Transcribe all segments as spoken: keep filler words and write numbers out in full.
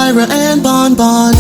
Slyra and Bon Bon.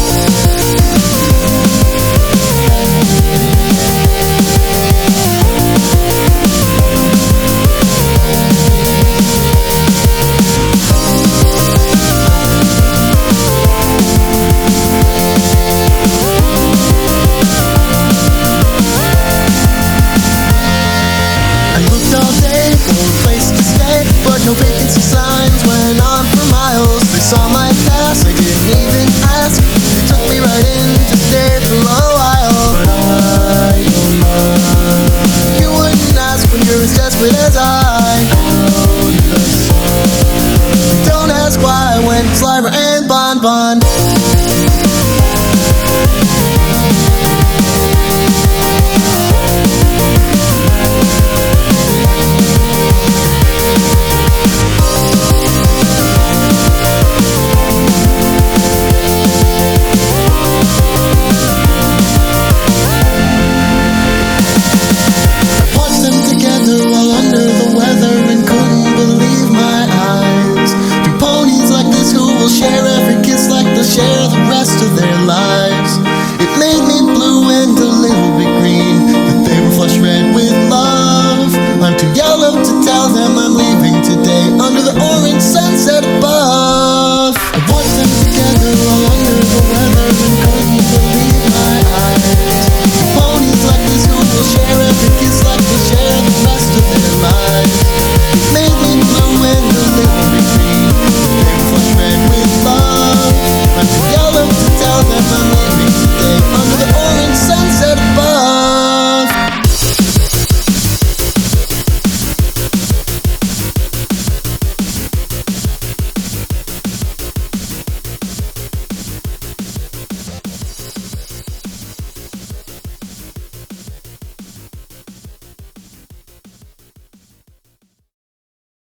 I looked all day for a place to stay, but no vacancy signs went on for miles. They saw my pass, I didn't even ask. They took me right in to stay for a while. But I don't mind. You wouldn't ask when you're as desperate as I. Out the sun. Don't ask why I went Slyra and Bon Bon. Share every kiss like they'll share the rest of their lives. It made me blue and a little